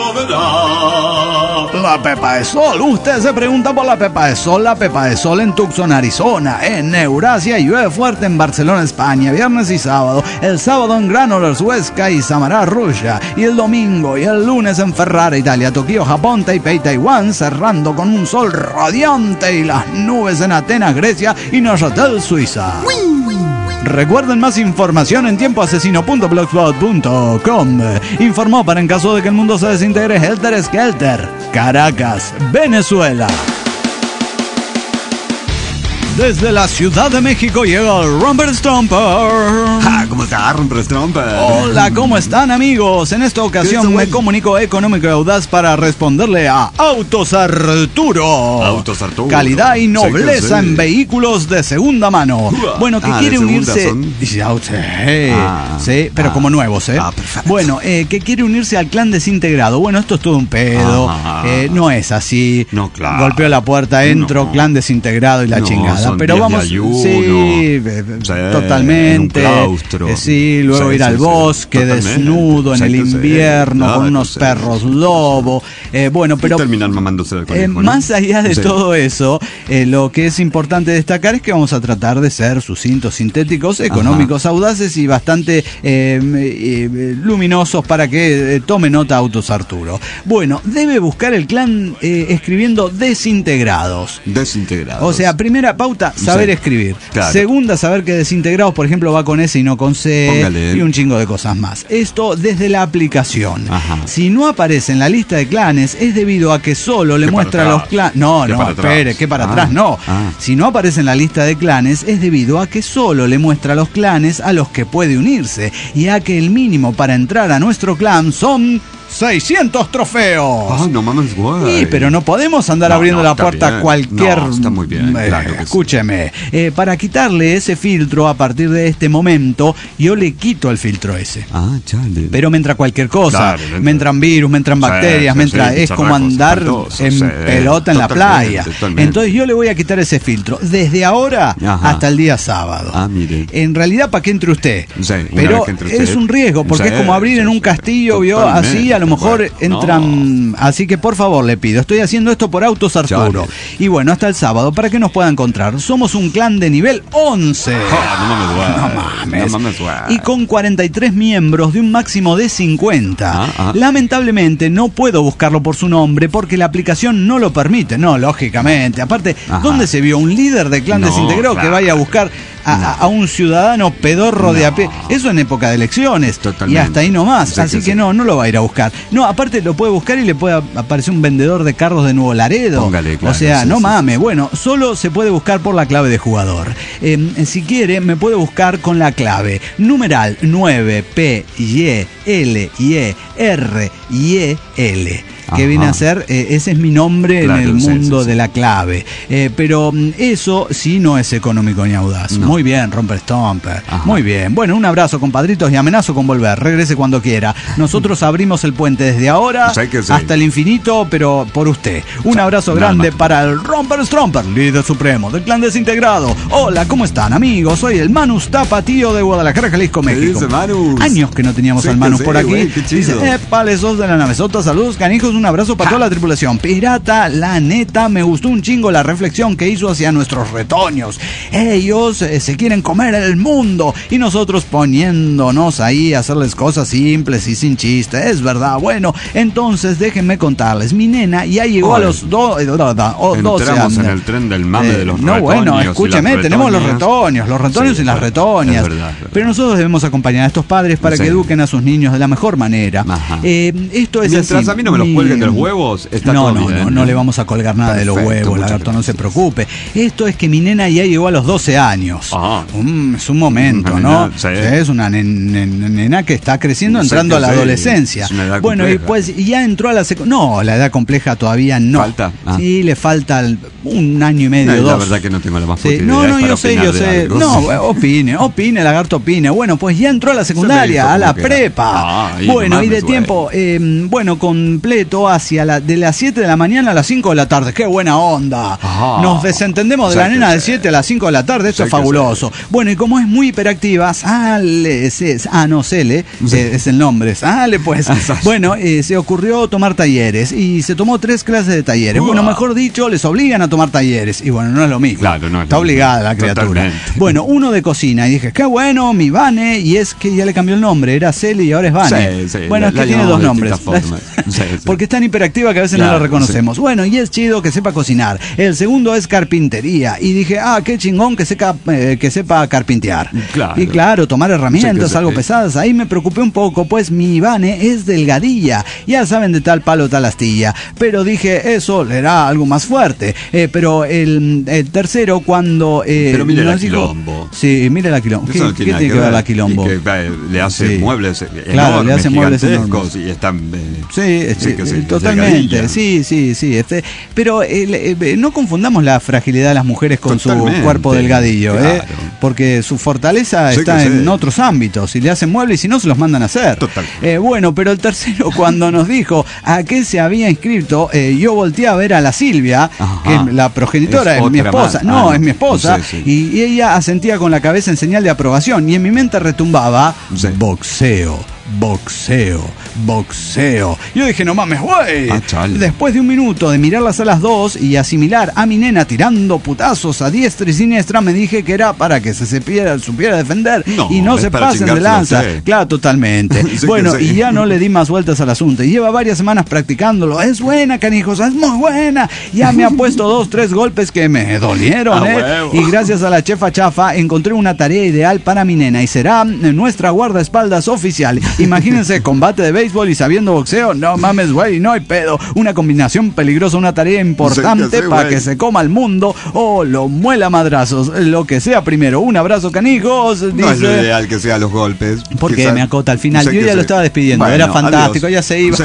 La pepa de sol. Usted se pregunta por la pepa de sol. La pepa de sol en Tucson, Arizona. En Eurasia llueve fuerte en Barcelona, España, viernes y sábado. El sábado en Granollers, Wisconsin, Alaska y Samará, Rusia. Y el domingo y el lunes en Ferrara, Italia, Tokio, Japón, Taipei, Taiwán, cerrando con un sol radiante y las nubes en Atenas, Grecia y Neuchâtel, Suiza. Recuerden más información en tiempo asesino punto blogspot punto com. Informó para en caso de que el mundo se desintegre Helter Skelter, Caracas, Venezuela. Desde la Ciudad de México llega el Rumper Stomper. Ah, ¿cómo está, Rumper Stomper? Hola, ¿cómo están, amigos? En esta ocasión me comunico económico y audaz para responderle a Autos Arturo. Autos Arturo. Calidad y nobleza en vehículos de segunda mano. Bueno, que ah, quiere unirse... Son... Sí, ah, sí, pero ah, como nuevos, ¿eh? Ah, perfecto. Bueno, eh, que quiere unirse al clan desintegrado. Bueno, esto es todo un pedo. Ah, eh, no es así. No, claro. Golpeo la puerta, entro, no. Clan desintegrado y la no, chingada. Pero vamos, sí, sí, totalmente. En un claustro. Eh, sí, luego sí, ir sí, al bosque sí, desnudo en el invierno sí, con unos sí, perros sí, lobo. Eh, bueno, pero y terminar mamándose del conejo, eh, ¿no? Más allá de sí. todo eso, eh, lo que es importante destacar es que vamos a tratar de ser sucintos, sintéticos, económicos, Ajá. audaces y bastante eh, eh, luminosos para que eh, tome nota Autos Arturo. Bueno, debe buscar el clan eh, escribiendo desintegrados. Desintegrados. O sea, primera pauta, saber sí, escribir. Claro. Segunda, saber que desintegrados, por ejemplo, va con S y no con C. Póngale. Y un chingo de cosas más. Esto desde la aplicación. Ajá. Si no aparece en la lista de clanes, es debido a que solo le muestra los clanes. No, no, espere, que para ah, atrás no. Ah. Si no aparece en la lista de clanes, es debido a que solo le muestra los clanes a los que puede unirse. Y a que el mínimo para entrar a nuestro clan son seiscientos trofeos. Ah, no mames, guay. Sí, pero no podemos andar no, abriendo no, la puerta bien. a cualquier... No, está muy bien, eh, claro que escúcheme, sí. eh, para quitarle ese filtro a partir de este momento, yo le quito el filtro ese. Ah, chale. Pero me entra cualquier cosa. Claro, me entran virus, me entran bacterias, sí, me entra... sí, es como andar espantoso, en sí, pelota en la playa. Totalmente. Entonces yo le voy a quitar ese filtro. Desde ahora Ajá. hasta el día sábado. Ah, mire. En realidad, para que entre usted. Sí, pero entre usted. Es un riesgo, porque sí, es como abrir sí, en un sí, castillo, vio, así a lo mejor bueno, entran... No. Así que por favor le pido, estoy haciendo esto por Autos Arturo. Chale. Y bueno, hasta el sábado, para que nos pueda encontrar. Somos un clan de nivel once. Oh, no mames, guay. No mames. No mames, guay. Y con cuarenta y tres miembros de un máximo de cincuenta. Ah, ah. Lamentablemente no puedo buscarlo por su nombre porque la aplicación no lo permite. No, lógicamente. Aparte, Ajá. ¿dónde se vio un líder de clan no, desintegrado claro. que vaya a buscar a, no. a un ciudadano pedorro no. de a pie? Eso en época de elecciones. Totalmente. Y hasta ahí nomás. Sí, Así que, que sí. no, no lo va a ir a buscar. No, aparte lo puede buscar y le puede aparecer un vendedor de carros de Nuevo Laredo. Póngale, claro, o sea, sí, no sí, mames. Sí. Bueno, solo se puede buscar por la clave de jugador. Eh, si quiere, me puede buscar con la clave numeral nueve P Y L Y R Y L. Que viene a ser, eh, ese es mi nombre claro, en el mundo sí, sí, sí. de la clave. Eh, pero eso sí no es económico ni audaz. No. Muy bien, Rumper Stomper. Ajá. Muy bien. Bueno, un abrazo, compadritos, y amenazo con volver. Regrese cuando quiera. Nosotros abrimos el puente desde ahora sí, sí. hasta el infinito, pero por usted. Un abrazo grande no, para el Rumper Stomper, líder supremo del clan desintegrado. Hola, ¿cómo están, amigos? Soy el Manus Tapatío de Guadalajara, Jalisco, México. ¿Qué dice, Manus? Años que no teníamos sí, al Manus sí, por aquí. Güey, qué chido. Dice, épale, sos de la navezota. Saludos, canijos. Un abrazo para ja. toda la tripulación. Pirata, la neta, me gustó un chingo la reflexión que hizo hacia nuestros retoños. Ellos eh, se quieren comer el mundo y nosotros poniéndonos ahí a hacerles cosas simples y sin chiste. Es verdad. Bueno, entonces déjenme contarles. Mi nena ya llegó Oye, a los do, do, do, do, doce años. Entramos en el tren del mame eh, de los no, retoños. No, bueno, escúchame, tenemos los retoños, los retoños sí, y las retoñas. Es verdad, es verdad. Pero nosotros debemos acompañar a estos padres para sí. que eduquen a sus niños de la mejor manera. Eh, esto es Mientras así. a mí no me los cuelguen de los huevos, está no, todo no, bien. No, no le vamos a colgar nada Perfecto, de los huevos, lagarto, no se preocupe. Esto es que mi nena ya llegó a los doce años. Um, es un momento, ¿no? Sí. Es una nena, nena que está creciendo, entrando sí, a la sí. adolescencia. Bueno, compleja. Y pues ya entró a la secundaria. No, la edad compleja todavía no. ¿Falta? Ah. Sí, le falta un año y medio, no, dos. La verdad que no tengo la más sí. puta No, idea. no, yo sé, yo sé. No, opine, opine, lagarto, opine. Bueno, pues ya entró a la secundaria, a la prepa. Ah, bueno, no y de mames, tiempo, eh, bueno, completo hacia la de las siete de la mañana a las cinco de la tarde. ¡Qué buena onda! Ajá. Nos desentendemos de la nena de siete a las cinco de la tarde. Esto es fabuloso. Bueno, y como es muy hiperactiva, sale, se, ah, no, Cele, sí. eh, es el nombre, sale pues. Bueno, eh, se ocurrió tomar talleres y se tomó tres clases de talleres. Uh. Bueno, mejor dicho, les obligan a tomar tomar talleres. Y bueno, no es lo mismo. Claro, no es Está lo obligada mismo. la criatura. Totalmente. Bueno, uno de cocina. Y dije, qué bueno, mi Vane. Y es que ya le cambió el nombre. Era Celi y ahora es Vane. Sí, sí, bueno, la- es que la tiene dos llamamos de nombres. distintas formas. Sí, sí. Porque es tan hiperactiva que a veces Claro, no la reconocemos. Bueno, y es chido que sepa cocinar. El segundo es carpintería. Y dije, ah, qué chingón que, seca, eh, que sepa carpintear. Claro. Y claro, tomar herramientas Sí, que algo sí. pesadas. Ahí me preocupé un poco, pues mi Ivane es delgadilla. Ya saben, de tal palo, tal astilla. Pero dije, eso le da algo más fuerte. Eh, pero el, el tercero, cuando. Eh, Pero mire la nos dijo- quilombo. Sí, mire la quilombo. ¿Qué, Eso no qué nada tiene que ver la quilombo? Y que eh, le hace Sí. muebles Claro, enormes, le hace muebles gigantescos, enormes. y están... eh, Sí, sí, sí, que sí, eh, totalmente. delgadilla. Sí, sí, sí. Este, pero eh, eh, no confundamos la fragilidad de las mujeres con Totalmente, su cuerpo delgadillo, ¿eh? claro. Porque su fortaleza Sí, está que sí. en otros ámbitos. Si le hacen muebles y si no, se los mandan a hacer. Total. Eh, bueno, pero el tercero, cuando nos dijo a qué se había inscrito, eh, yo volteé a ver a la Silvia, Ajá. que es la progenitora, Es es, mi otra esposa. más. No, Ah, no. es mi esposa. Sí, sí. Y, y ella asentía con la cabeza en señal de aprobación. Y en mi mente retumbaba Sí. boxeo. Boxeo, boxeo. Yo dije, no mames, güey. Ah, chale. Después de un minuto de mirarlas a las dos y asimilar a mi nena tirando putazos a diestra y siniestra, me dije que era para que se supiera, supiera defender No, y no es se para pasen de chingársela, lanza. sí. Claro, totalmente. Sí que Bueno, sí. y ya no le di más vueltas al asunto. Y lleva varias semanas practicándolo. Es buena, canijos, es muy buena. Ya me ha puesto dos, tres golpes que me dolieron, Ah, ¿eh? huevo. Y gracias a la chefa chafa encontré una tarea ideal para mi nena y será nuestra guardaespaldas oficial. Imagínense, combate de béisbol y sabiendo boxeo. No mames, güey, no hay pedo. Una combinación peligrosa, una tarea importante Sí, que sí, para güey. que se coma el mundo o lo muela a madrazos. Lo que sea primero. Un abrazo, canijos. No es lo Dice. ideal que sean los golpes. Porque Quizás- me acota al final. sé Yo que ya lo sí. estaba despidiendo. Bueno, Era fantástico, adiós. ya se iba. Sí.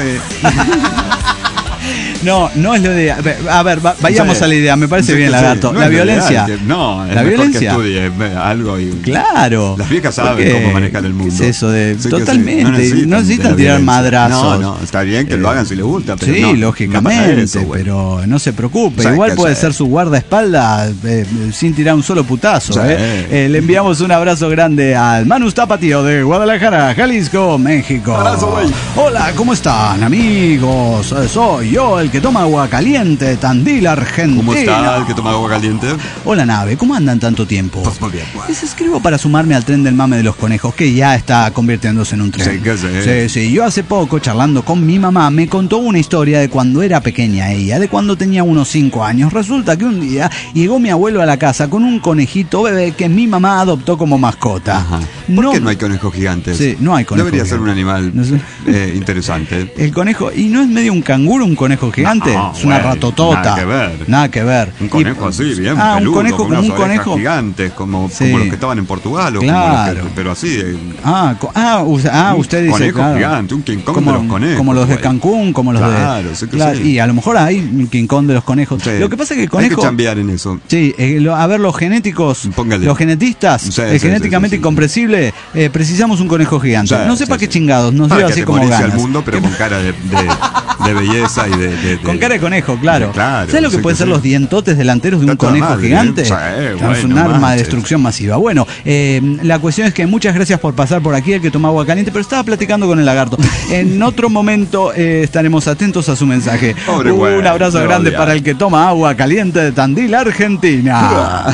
No, no es lo de. A ver, va- vayamos Sí. a la idea. Me parece Sí bien, que Lagarto. sí. No la es lo violencia. ideal, que- no, es la mejor violencia. que estudie eh, algo y... Claro. Las viejas saben Porque, cómo manejar el mundo. ¿qué es eso de.? Sí que sí. Totalmente. No necesitan, de la tirar violencia. madrazos. No, no, está bien que lo hagan si les gusta, pero Sí, no, lógicamente, no para eso, güey. pero no se preocupe. ¿Sabes Igual qué puede hacer? ser su guardaespaldas eh, sin tirar un solo putazo. Sí. ¿eh? Eh, le enviamos un abrazo grande al Manu Tapatío de Guadalajara, Jalisco, México. Abrazo, güey. Hola, ¿cómo están, amigos? Eh, Soy yo, el que toma agua caliente, Tandil, Argentina. ¿Cómo está el que toma agua caliente? Hola, nave, ¿cómo andan tanto tiempo? Pues muy bien, pues. Les escribo para sumarme al tren del mame de los conejos, que ya está convirtiéndose en un tren. Sí, que sí. Sí, sí. Yo hace poco, charlando con mi mamá, me contó una historia de cuando era pequeña ella, de cuando tenía unos cinco años. Resulta que un día llegó mi abuelo a la casa con un conejito bebé que mi mamá adoptó como mascota. Ajá. ¿Por qué no hay conejos gigantes? Sí, no hay conejos Debería ser un gigantes. animal No sé. eh, interesante. El conejo, ¿y no es medio un canguro un conejo gigante? No, es una güey, ratotota. nada que ver. Nada que ver. Un conejo Y- así, bien Ah, peludo, un conejo con como unas un orejas conejo. gigantes, como, Sí. como los que estaban en Portugal, o Claro. como los que, pero así. eh, Ah, co- ah, us- ah, Un usted dice, conejo claro. gigante, un King Kong como, de los conejos, como los de güey. Cancún, como los Claro, de... sí que Claro, sí. y a lo mejor hay un King Kong de los conejos. sí. Lo que pasa es que el Hay conejo... que chambear en eso. Sí, eh, lo- a ver, los genéticos, Póngale. los genetistas, Sí, eh, sí, genéticamente sí, sí, sí. incomprensible, eh, precisamos un conejo gigante. Sí, no sé sí, para qué sí. chingados, nos Para dio que así te como morís ganas. al mundo, pero con cara de, de, de belleza y de, de- de- Con cara de conejo, claro. Claro, ¿Sabes lo que sí pueden que ser sí. los dientotes delanteros de un Está toda conejo madre, gigante? ¿eh? Sí, es bueno, un arma de manches. destrucción masiva. Bueno, eh, la cuestión es que muchas gracias por pasar por aquí, el que toma agua caliente, pero estaba platicando con el lagarto. En otro momento eh, estaremos atentos a su mensaje. Pobre Un güey, abrazo me grande odia. para el que toma agua caliente de Tandil, Argentina.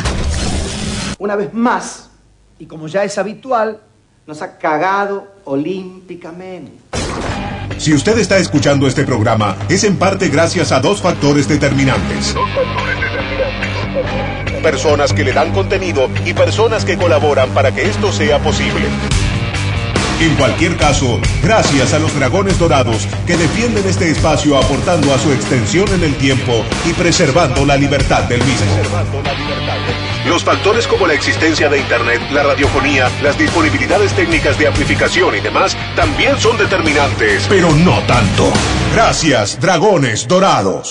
Una vez más, y como ya es habitual, nos ha cagado olímpicamente. Si usted está escuchando este programa, es en parte gracias a dos factores determinantes. Personas que le dan contenido y personas que colaboran para que esto sea posible. En cualquier caso, gracias a los dragones dorados que defienden este espacio aportando a su extensión en el tiempo y preservando la libertad del mismo. Los factores como la existencia de Internet, la radiofonía, las disponibilidades técnicas de amplificación y demás también son determinantes, pero no tanto. Gracias, dragones dorados.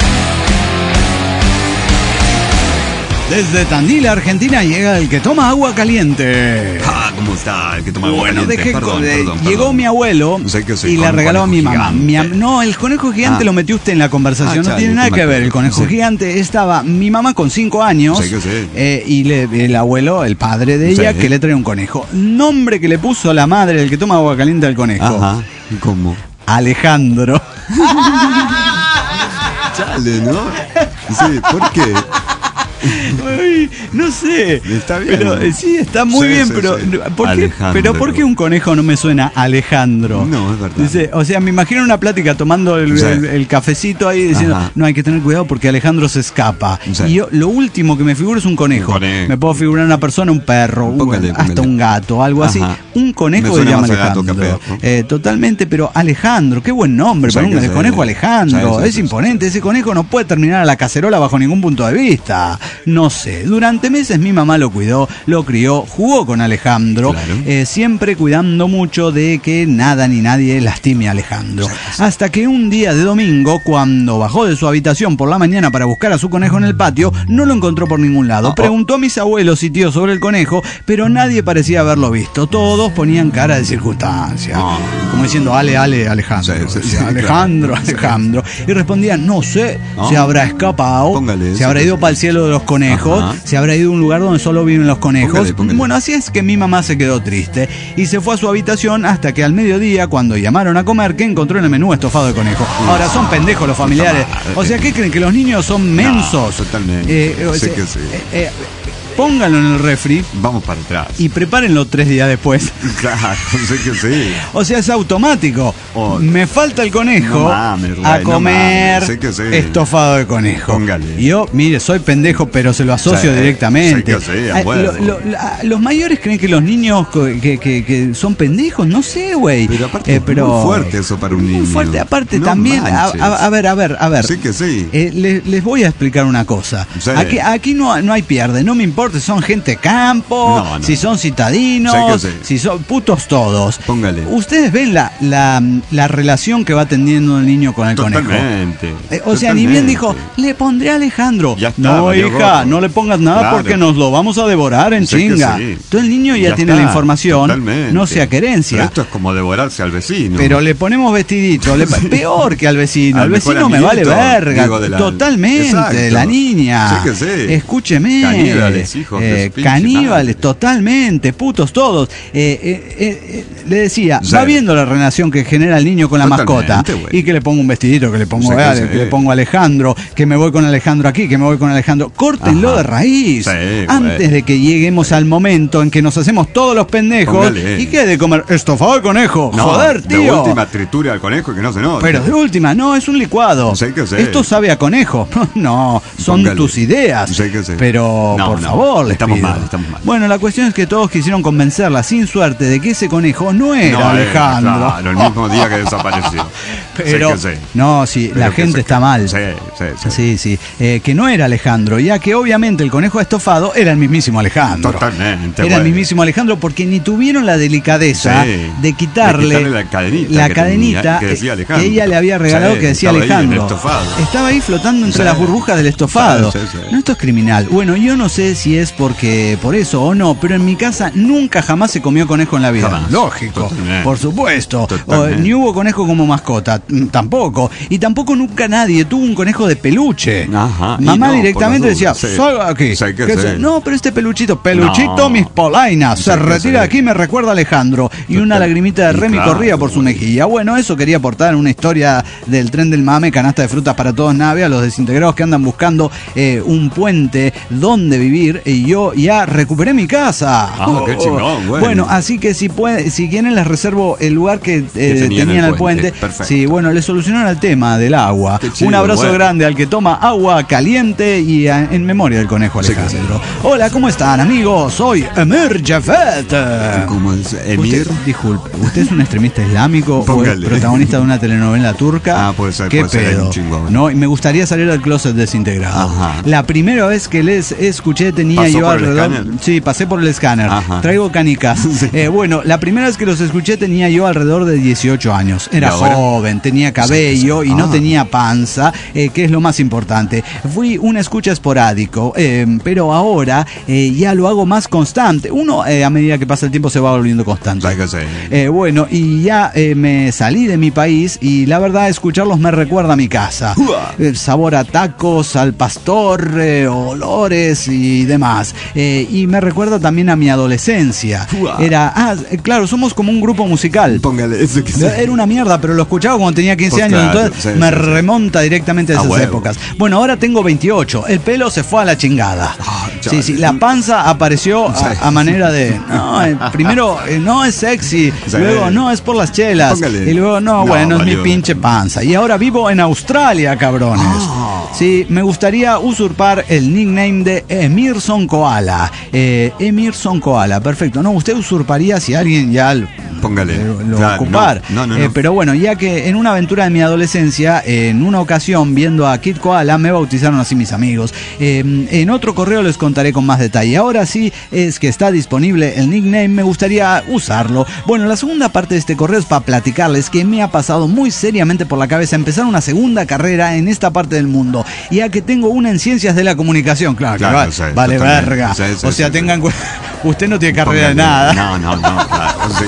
Desde Tandil, Argentina, llega el que toma agua caliente. Ah, ¿cómo está el que toma agua Bueno, caliente? dejé Perdón, de- perdón, llegó perdón. mi abuelo Sé que sí, y con le un regaló a mi conejo mamá. Mi am- gigante. no, el conejo gigante Ah. lo metió usted en la conversación, Ah, no chale, tiene nada qué que ver. mal. El conejo Sí. gigante estaba mi mamá con cinco años Sí que sí. eh, y le- el abuelo, el padre de ella, Sí. que le trae un conejo. Nombre que le puso la madre del que toma agua caliente al conejo. Ajá, ¿cómo? Alejandro. Chale, ¿no? Sí, ¿por qué? Ay, no sé. Está bien. Pero, eh, sí, está muy Sí, bien, sí, pero, sí. ¿por qué, pero ¿por qué un conejo no me suena Alejandro? No, es verdad. Dice, o sea, me imagino una plática tomando el, Sí. el, el cafecito ahí diciendo, Ajá. no, hay que tener cuidado porque Alejandro se escapa. Sí. Y yo, lo último que me figuro es un conejo. Un conejo. Me puedo figurar una persona, un perro, Póngale, un- hasta póngale. un gato, algo así. Ajá. Un conejo Me se suena llama más a gato Alejandro. que a perro. Eh, totalmente, pero Alejandro, qué buen nombre Sí, para un que el sí. conejo Alejandro. Sí, sí, es sí, imponente. Ese conejo no puede terminar a la cacerola bajo ningún punto de vista. No sé. Durante meses mi mamá lo cuidó, lo crió, jugó con Alejandro, Claro. eh, siempre cuidando mucho de que nada ni nadie lastime a Alejandro. Hasta que un día de domingo, cuando bajó de su habitación por la mañana para buscar a su conejo en el patio, no lo encontró por ningún lado. Oh, oh. Preguntó a mis abuelos y tíos sobre el conejo, pero nadie parecía haberlo visto. Todos ponían cara de circunstancia. Oh. Como diciendo, ale, ale, Alejandro. Sí, sí, Decía, sí, Alejandro, claro. Alejandro. Y respondían, no sé, Oh. se habrá escapado, Póngale, se sí, habrá sí, ido sí. para el cielo de los conejos, Ajá. se habrá ido a un lugar donde solo viven los conejos. Póngale, póngale. Bueno, así es que mi mamá se quedó triste y se fue a su habitación hasta que al mediodía, cuando llamaron a comer, que encontró en el menú estofado de conejo. Ahora, son pendejos los familiares. O sea, ¿qué creen? ¿Que los niños son mensos? No, totalmente. Eh, o Sé sea, que sí. eh, eh, pónganlo en el refri Vamos para atrás. y prepárenlo tres días después. Claro, sé que sí. O sea, es automático. Oh. Me falta el conejo No mames, a Rey, no comer mames, sé que sí. estofado de conejo. Póngale. Y yo, mire, soy pendejo, pero se lo asocio Sí, directamente. sé que sí, a Ah, huevo. lo- lo- la- los mayores creen que los niños co- que, que- que son pendejos, no sé, güey. Pero aparte Eh, es muy fuerte eso para un Muy niño. fuerte, aparte No también. A, manches. a- a ver, a ver, a ver. Sé que sí. Eh, le- les voy a explicar una cosa. Sí. Aquí, aquí no, no hay pierde, no me importa si son gente campo, No, no. si son citadinos, Sé que sí. si son putos todos. Póngale. Ustedes ven la, la, la relación que va teniendo el niño con el conejo. Totalmente. Eh, o sea, ni bien dijo, Totalmente. le pondré a Alejandro. Ya está, no, valió hija, gorro. no le pongas nada Claro. porque nos lo vamos a devorar en Sé que chinga. sí. Entonces el niño ya, Ya tiene está, la información, totalmente. no sea querencia. Pero esto es como devorarse al vecino. Pero le ponemos vestidito, le- peor que al vecino. Al Al mejor vecino me vale amiguito, verga. digo, de la- Totalmente, Exacto. la niña. Sí que sí. Escúcheme. Caníbales, hijos de Eh, su pinche caníbales, madre. totalmente, putos todos. Eh, eh, eh, eh, le decía, Sí. va viendo la relación que genera el niño con la Totalmente, mascota. güey. Y que le pongo un vestidito, que le pongo, Sí que eh, sí. que le pongo a Alejandro, que me voy con Alejandro aquí, que me voy con Alejandro. Córtenlo Ajá. de raíz. Sí, güey. Antes de que lleguemos al momento en que nos hacemos todos los pendejos. Póngale. ¿Y qué hay de comer? Estofado de conejo. No, Joder, de tío. última triture al conejo y que no se note. Pero de última, no, es un licuado. Sé que sé. Esto sabe a conejo. No, son Póngale. tus ideas. Sé que sé. Pero, No, por no, favor, les estamos pido. mal, estamos mal. Bueno, la cuestión es que todos quisieron convencerla sin suerte de que ese conejo no era No, eh, Alejandro. claro, el mismo día que desapareció. Pero, Sé que sé. no, sí, Pero la que gente sé está que- mal. Sí, sí, sí. Sí, sí, eh, que no era Alejandro, ya que obviamente el conejo estofado era el mismísimo Alejandro. Totalmente, Era el bueno. mismísimo Alejandro porque ni tuvieron la delicadeza Sí. de quitarle, De quitarle la cadenita la que cadenita tenía, que decía eh, Alejandro. ella le había regalado Sí, que decía estaba ahí en el Alejandro. estofado. Estaba ahí flotando entre Sí. las burbujas del estofado. Sí, sí, sí. No, esto es criminal. Bueno, yo no sé si es porque por eso o no, pero en mi casa nunca jamás se comió conejo en la vida. Jamás. Lógico, Totalmente. por supuesto. O, Totalmente. ni hubo conejo como mascota, mm, tampoco. Y tampoco nunca nadie tuvo un conejo de peluche. Ajá, y Mamá no, directamente por las decía, dudas, sí. salga aquí. Sí, que ¿Qué sí. se- No, pero este peluchito, peluchito, No. mis polainas, Sí, se que retira sí. de aquí, me recuerda a Alejandro. Y una Total. lagrimita de Y Remy claro, corría por su güey. mejilla. Bueno, eso quería aportar una historia del tren del mame, canasta de frutas para todos Navia, los desintegrados que andan buscando eh, un puente donde vivir. Y yo ya recuperé mi casa. Ah, qué chingón, güey. Bueno, así que si puede, si quieren les reservo el lugar que eh, tenían tenían el el puente. puente. Perfecto. Sí, bueno, le solucionaron el tema del agua. Qué chido, un abrazo bueno. grande al que toma agua caliente y a- en memoria del conejo Sí, que Alejandro. Hola, ¿cómo están, amigos? Soy Emir Jafet. ¿Cómo es? Emir. Usted, disculpe, ¿usted es un extremista islámico o es Póngale. protagonista de una telenovela turca? Ah, puede ser, ¿Qué puede ser, hay pedo? un chingón. No, y me gustaría salir del closet desintegrado. Ajá. La primera vez que les escuché tenía ¿Pasó yo por el alrededor. escáner? Sí, pasé por el escáner. Ajá. Traigo canicas. Eh, bueno, la primera vez que los escuché tenía yo alrededor de dieciocho años. Era ¿Y ahora? joven, tenía cabello y no Ah. tenía panza, eh, que es lo más importante. Fui una escucha esporádico, eh, pero ahora eh, ya lo hago más constante. Uno, eh, a medida que pasa el tiempo, se va volviendo constante. Sí, que sí. Eh, bueno, y ya eh, me salí de mi país y la verdad escucharlos me recuerda a mi casa. El sabor a tacos, al pastor, eh, olores y demás. demás. Eh, y me recuerda también a mi adolescencia. Wow. Era, ah, claro, somos como un grupo musical. Póngale eso que sea. Era una mierda, pero lo escuchaba cuando tenía quince Pues años, claro, entonces sí, me sí, sí. remonta directamente a esas Ah, huevo. épocas. Bueno, ahora tengo veintiocho, el pelo se fue a la chingada. Ah, Sí, sí, la panza apareció Sí. a, a manera de, no, eh, primero eh, no es sexy, Sí. luego no es por las chelas, Póngale. y luego no, No, bueno, es valió. mi pinche panza. Y ahora vivo en Australia, cabrones. Ah. Sí, me gustaría usurpar el nickname de Emerson Koala. Eh, Emerson Koala, perfecto. No, usted usurparía si alguien ya lo, Póngale. lo Claro, ocupar. no, no, no, Eh, no. pero bueno, ya que en una aventura de mi adolescencia, en una ocasión viendo a Kid Koala, me bautizaron así mis amigos. Eh, en otro correo les contaré con más detalle. Ahora sí es que está disponible el nickname, me gustaría usarlo. Bueno, la segunda parte de este correo es para platicarles que me ha pasado muy seriamente por la cabeza empezar una segunda carrera en esta parte del mundo, ya que tengo una en ciencias de la comunicación. Claro, Claro, que va- sí, vale totalmente. verga. Sí, sí, o sea, sí, tengan sí. cu- usted no tiene carrera de Póngale. nada. No, no, no, claro, sí.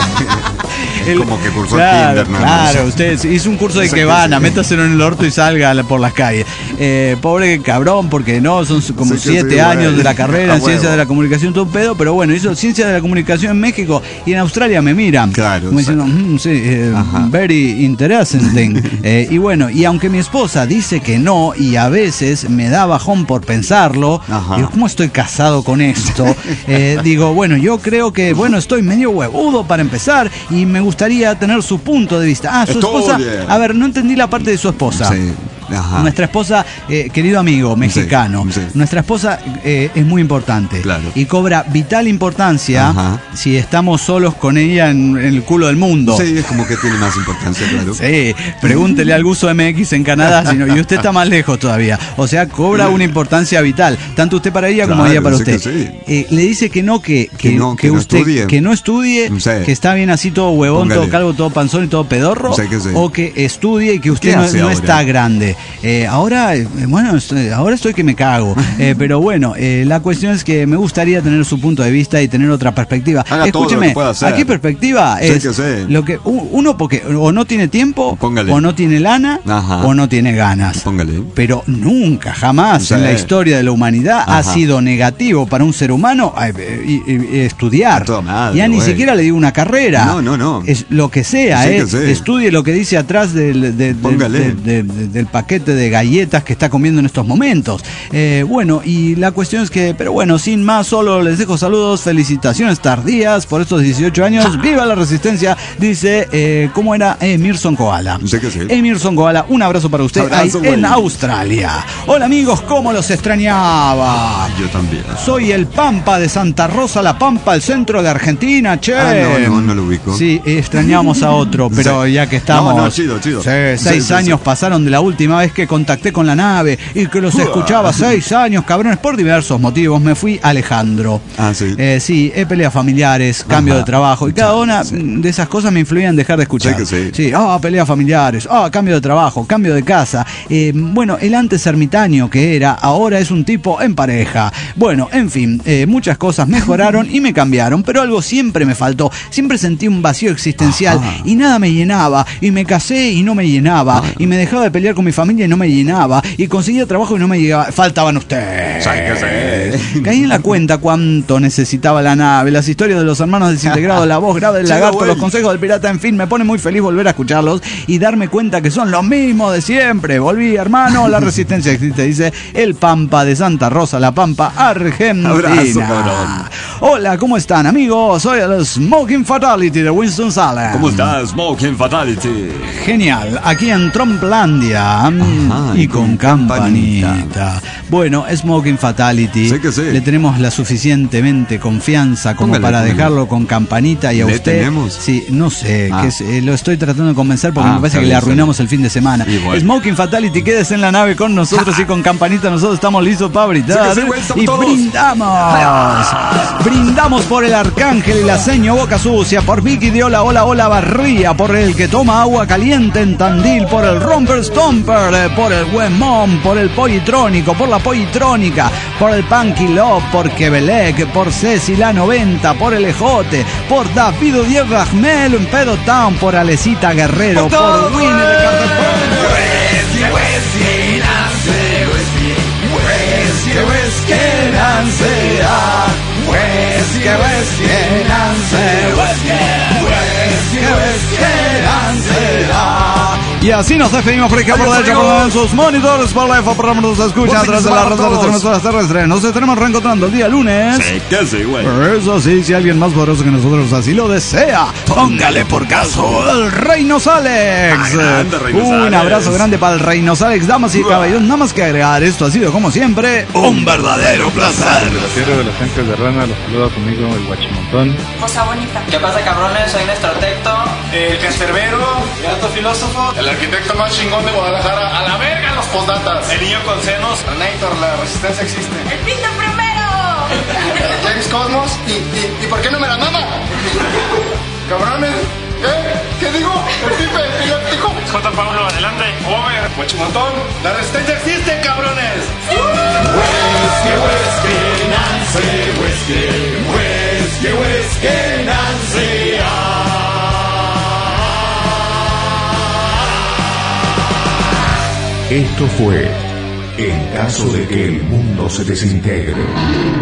Es El- como que cursó claro, el Kinder, ¿no? Claro, No sé. usted hizo un curso de Sí, Ikebana, sí. métaselo en el orto y salga a la- por las calles. Eh, pobre cabrón, porque no, son su- como Sí, que siete sí, años güey. de la carrera A en ciencias huevo. de la comunicación, todo un pedo, pero bueno, hizo ciencias de la comunicación en México y en Australia me miran. Claro, Como sí. diciendo, "Mm, sí, eh, Ajá. very interesting. Eh, y bueno, y aunque mi esposa dice que no, y a veces me da bajón por pensarlo, Ajá. digo, ¿cómo estoy casado con esto? Eh, digo, bueno, yo creo que, bueno, estoy medio huevudo para empezar y me gustaría tener su punto de vista. Ah, su esposa. Estudie. A ver, no entendí la parte de su esposa. Sí. Ajá. Nuestra esposa, eh, querido amigo mexicano, Sí, sí. nuestra esposa eh, es muy importante Claro. y cobra vital importancia Ajá. si estamos solos con ella en, en el culo del mundo. Sí, es como que tiene más importancia, claro. Sí, pregúntele al Guso M X en Canadá, sino, y usted está más lejos todavía. O sea, cobra una importancia vital, tanto usted para ella como Claro, ella para sí que usted. sí. Eh, le dice que no, que, que, Que no, que que no usted estudie. que no estudie, Sí. que está bien así todo huevón, Póngale. todo calvo, todo panzón y todo pedorro, Sí que sí. o que estudie y que usted ¿Qué no, hace no ahora? está grande. Eh, ahora, eh, bueno, estoy- ahora estoy que me cago. Eh, pero bueno, eh, la cuestión es que me gustaría tener su punto de vista y tener otra perspectiva. Haga todo lo Escúcheme, que pueda hacer. aquí perspectiva Sí es que sí. lo que u- uno porque o no tiene tiempo, Póngale. o no tiene lana, Ajá. o no tiene ganas. Póngale. Pero nunca, jamás Sí. en la historia de la humanidad ha Ajá. sido negativo para un ser humano ay, eh, y- y- y estudiar. A toda madre, ya ni güey. siquiera le digo una carrera. No, no, no. Es lo que sea, Sí eh. que sí. Estudie lo que dice atrás del, de- de- Póngale. de- de- de- del paquete de galletas que está comiendo en estos momentos. Eh, bueno, y la cuestión es que, pero bueno, sin más, solo les dejo saludos, felicitaciones tardías por estos dieciocho años. ¡Viva la resistencia! Dice, eh, ¿cómo era? Emerson Koala. Sí que sí. Emerson Koala, un abrazo para usted Abrazo, ahí en güey. Australia. Hola amigos, ¿cómo los extrañaba? Ah, yo también. Soy el Pampa de Santa Rosa, La Pampa, el centro de Argentina, che. Ah, no, no, no lo ubico. Sí, extrañamos a otro, pero Sí. ya que estamos. No, no, chido, chido. Sí, seis Sí, sí, años sí. pasaron de la última vez que contacté con la nave y que los escuchaba. Seis años, cabrones, por diversos motivos. Me fui Alejandro. Ah, sí. Eh, sí, he peleas familiares, cambio Ajá. de trabajo y cada Sí, una sí. de esas cosas me influían en dejar de escuchar. Sí que sí. Sí, ah, peleas familiares, ah, cambio de trabajo, cambio de casa. Eh, bueno, el antes ermitaño que era, ahora es un tipo en pareja. Bueno, en fin, eh, muchas cosas mejoraron y me cambiaron, pero algo siempre me faltó. Siempre sentí un vacío existencial Ajá. y nada me llenaba. Y me casé y no me llenaba. Y me dejaba de pelear con mi familia y no me llenaba. Y conseguía trabajo y no me llegaba. Faltaban ustedes. Sí que sí. Caí en la cuenta cuánto necesitaba la nave, las historias de los hermanos desintegrados, la voz grave del Chido, lagarto, güey. los consejos del pirata, en fin, me pone muy feliz volver a escucharlos y darme cuenta que son los mismos de siempre. Volví, hermano, la resistencia existe, dice el Pampa de Santa Rosa, La Pampa, Argentina. Abrazo, cabrón. Hola, ¿cómo están, amigos? Soy el Smoking Fatality de Winston-Salem. ¿Cómo estás, Smoking Fatality? Genial, aquí en Trumplandia mm, Ajá, y y con con campanita. campanita. Bueno, Smoking Fatality. Sí que sí. Le tenemos la suficientemente confianza como Póngale, para póngale. dejarlo con campanita y a ¿Le usted. tenemos? Sí, no sé, Ah. que es- eh, lo estoy tratando de convencer porque Ah, me parece está que bien, le está arruinamos bien. el fin de semana. Igual. Smoking Fatality, quédese en la nave con nosotros y con campanita nosotros estamos listos para brindar. Sí que sí, güey, estamos y todos. brindamos. Brindamos por el Arcángel y la Seño Boca Sucia, por Vicky de Hola Hola Hola Barría, por el que toma agua caliente en Tandil, por el Romper Stomper, eh, por el buen Mom, por el Pollitrónico, por la Pollitrónica, por el Punky Love, por Quebec, por Ceci la noventa, por el Ejote, por David Diez Rajmel en Pedo Town, por Alecita Guerrero, por Winnie de Cartagena. así nos despedimos por ejemplo de hecho en sus monitores por la F por nos escucha a través de las redes de las emisoras terrestres. Nos estaremos reencontrando el día lunes. Sí, que sí, güey. Eso sí, si alguien más poderoso que nosotros así lo desea, póngale por caso el Reinos Alex. Ah, grande, Reinos Un Alex. abrazo grande para el Reinos Alex, damas y caballeros. Nada más que agregar, esto ha sido como siempre un verdadero placer. De la tierra de las ancas de rana, los saluda conmigo el guachimontón. Cosa bonita. ¿Qué pasa, cabrones? Soy Néstor Tecto, el cancerbero, el alto filósofo, el arquitecto más chingón de Guadalajara, a la verga los postdatas, el niño con senos, Renator, la resistencia existe, ¡El Pito primero! James Cosmos, y, y, ¿y por qué no me la mama? Cabrones, ¿qué? ¿Qué digo? El tipe, el dijo. J. Pablo, adelante. Over, guachimontón, la resistencia existe, cabrones. Whisky, whisky, Nancy, whisky, whisky, whisky, Nancy. Esto fue En caso de que el mundo se desintegre.